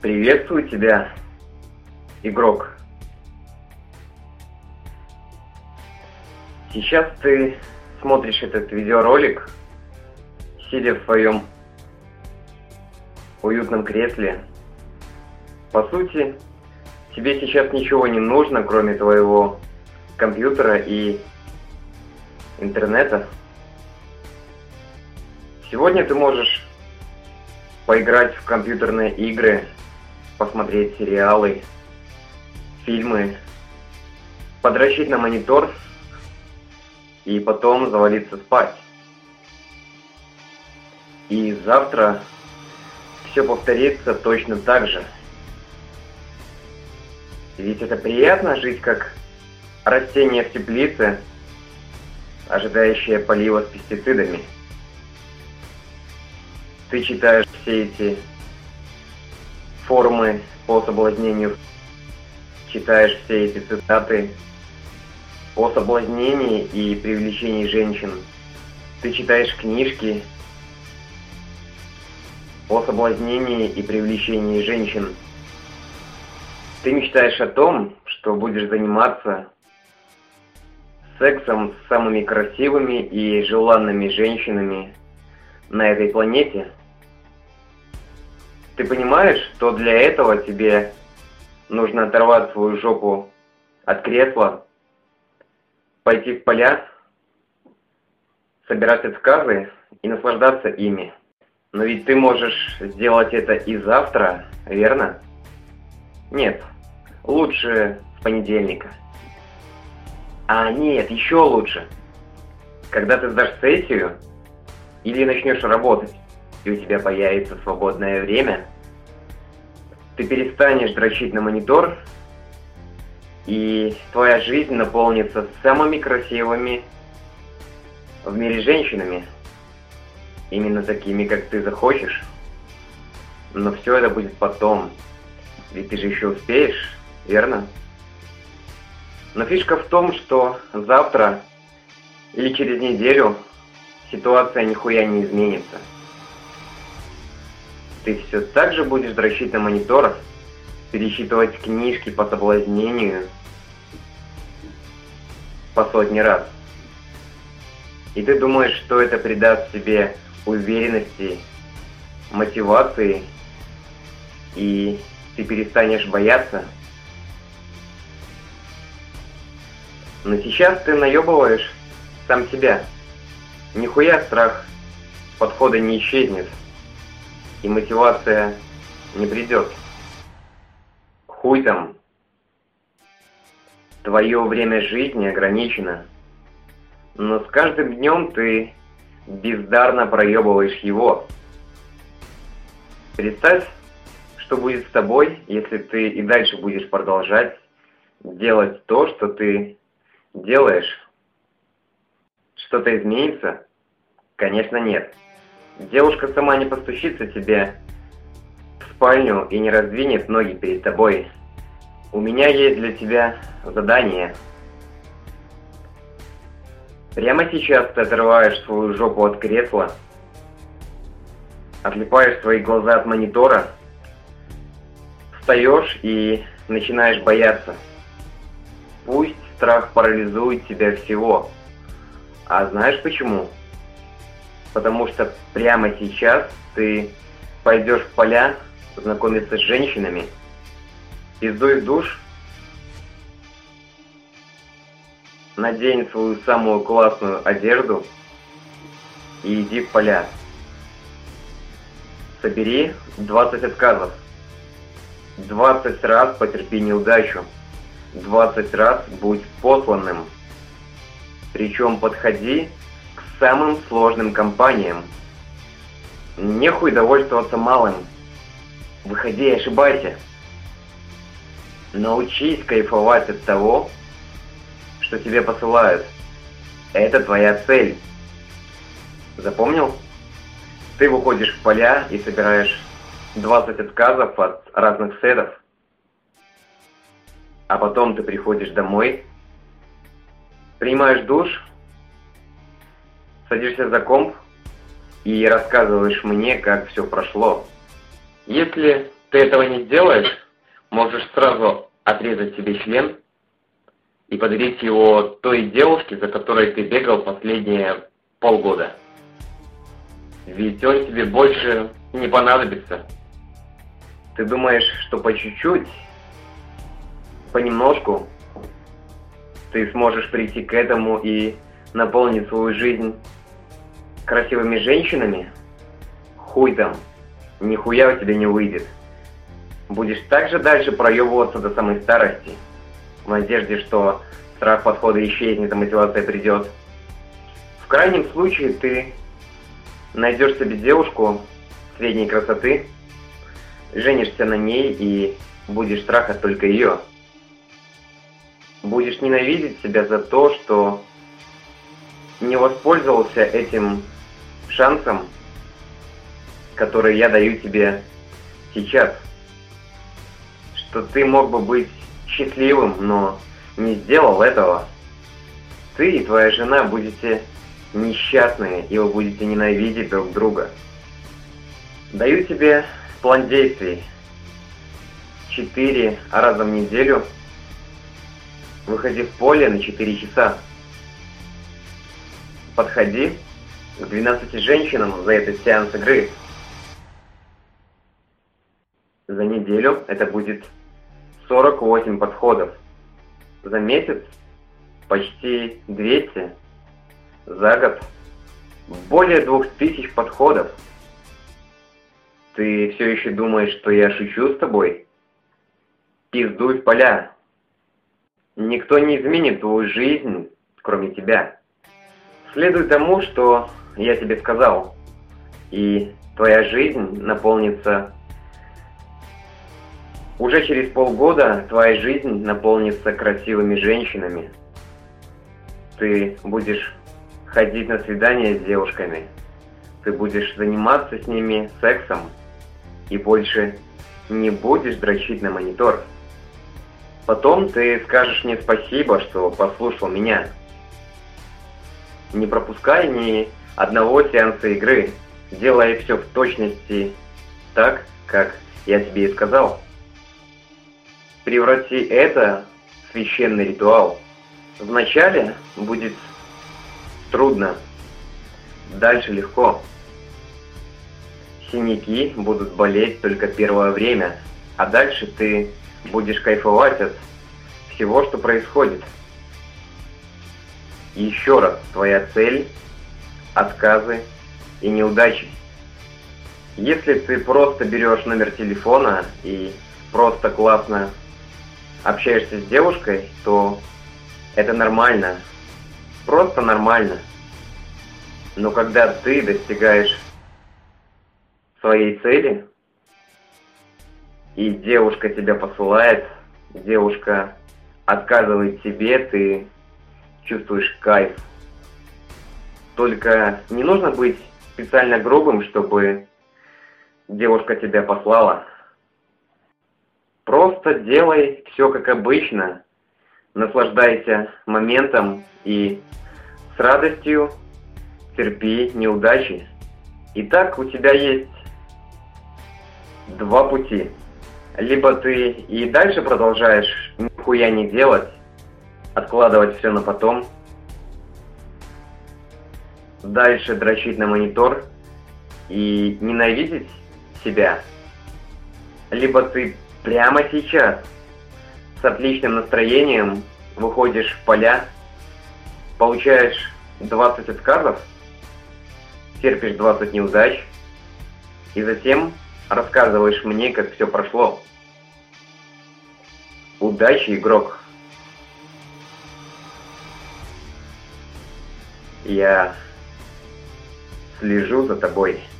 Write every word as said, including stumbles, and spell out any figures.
Приветствую тебя, игрок. Сейчас ты смотришь этот видеоролик, сидя в своем уютном кресле. По сути, тебе сейчас ничего не нужно, кроме твоего компьютера и интернета. Сегодня ты можешь поиграть в компьютерные игры, посмотреть сериалы, фильмы, подрочить на монитор и потом завалиться спать. И завтра все повторится точно так же. Ведь это приятно жить как растение в теплице, ожидающее полива с пестицидами. Ты читаешь все эти форумы по соблазнению, читаешь все эти цитаты о соблазнении и привлечении женщин. Ты читаешь книжки о соблазнении и привлечении женщин. Ты мечтаешь о том, что будешь заниматься сексом с самыми красивыми и желанными женщинами на этой планете. Ты понимаешь, что для этого тебе нужно оторвать свою жопу от кресла, пойти в поля, собирать отказы и наслаждаться ими. Но ведь ты можешь сделать это и завтра, верно? Нет, лучше с понедельника. А нет, еще лучше. Когда ты сдашь сессию или начнешь работать, и у тебя появится свободное время, ты перестанешь дрочить на монитор, и твоя жизнь наполнится самыми красивыми в мире женщинами, именно такими, как ты захочешь. Но все это будет потом, ведь ты же еще успеешь, верно? Но фишка в том, что завтра или через неделю ситуация нихуя не изменится. Ты все так же будешь дрочить на мониторах, пересчитывать книжки по соблазнению по сотни раз. И ты думаешь, что это придаст тебе уверенности, мотивации, и ты перестанешь бояться? Но сейчас ты наебываешь сам себя. Нихуя страх подхода не исчезнет, и мотивация не придет. Хуй там. Твое время жизни ограничено, но с каждым днем ты бездарно проебываешь его. Представь, что будет с тобой, если ты и дальше будешь продолжать делать то, что ты делаешь. Что-то изменится? Конечно, нет. Девушка сама не постучится тебе в спальню и не раздвинет ноги перед тобой. У меня есть для тебя задание. Прямо сейчас ты отрываешь свою жопу от кресла, отлипаешь свои глаза от монитора, встаешь и начинаешь бояться. Пусть страх парализует тебя всего. А знаешь почему? Потому что прямо сейчас ты пойдешь в поля знакомиться с женщинами, пиздуй в душ, надень свою самую классную одежду и иди в поля. Собери двадцать отказов. двадцать раз потерпи неудачу. двадцать раз будь посланным. Причем подходи к самым сложным компаниям. Нехуй довольствоваться малым. Выходи и ошибайся. Научись кайфовать от того, что тебе посылают. Это твоя цель. Запомнил? Ты выходишь в поля и собираешь двадцать отказов от разных сетов. А потом ты приходишь домой, принимаешь душ, садишься за комп и рассказываешь мне, как все прошло. Если ты этого не сделаешь, можешь сразу отрезать себе член и подарить его той девушке, за которой ты бегал последние полгода. Ведь он тебе больше не понадобится. Ты думаешь, что по чуть-чуть, понемножку, ты сможешь прийти к этому и наполнить свою жизнь красивыми женщинами? Хуй там, нихуя у тебя не выйдет. Будешь так же дальше проебываться до самой старости, в надежде, что страх подхода исчезнет, а мотивация придет. В крайнем случае ты найдешь себе девушку средней красоты, женишься на ней и будешь трахать только ее. Будешь ненавидеть себя за то, что не воспользовался этим шансом, который я даю тебе сейчас. Что ты мог бы быть счастливым, но не сделал этого. Ты и твоя жена будете несчастные, и вы будете ненавидеть друг друга. Даю тебе план действий. Четыре раза в неделю выходи в поле на четыре часа. Подходи к двенадцати женщинам за этот сеанс игры. За неделю это будет сорок восемь подходов. За месяц почти двести. За год более двух тысяч подходов. Ты все еще думаешь, что я шучу с тобой? Пиздуй в поля. Никто не изменит твою жизнь, кроме тебя. Следуй тому, что я тебе сказал, и твоя жизнь наполнится. Уже через полгода твоя жизнь наполнится красивыми женщинами. Ты будешь ходить на свидания с девушками. Ты будешь заниматься с ними сексом. И больше не будешь дрочить на монитор. Потом ты скажешь мне спасибо, что послушал меня. Не пропускай ни одного сеанса игры. Делай все в точности так, как я тебе и сказал. Преврати это в священный ритуал. Вначале будет трудно, дальше легко. Синяки будут болеть только первое время, а дальше ты будешь кайфовать от всего, что происходит. Еще раз, твоя цель – отказы и неудачи. Если ты просто берешь номер телефона и просто классно общаешься с девушкой, то это нормально, просто нормально. Но когда ты достигаешь своей цели, и девушка тебя посылает, девушка отказывает тебе, ты чувствуешь кайф. Только не нужно быть специально грубым, чтобы девушка тебя послала. Просто делай все как обычно, наслаждайся моментом и с радостью терпи неудачи. Итак, у тебя есть два пути. Либо ты и дальше продолжаешь нихуя не делать, откладывать все на потом, дальше дрочить на монитор и ненавидеть себя. Либо ты прямо сейчас с отличным настроением выходишь в поля, получаешь двадцать отказов, терпишь двадцать неудач и затем рассказываешь мне, как все прошло. Удачи, игрок. Я слежу за тобой.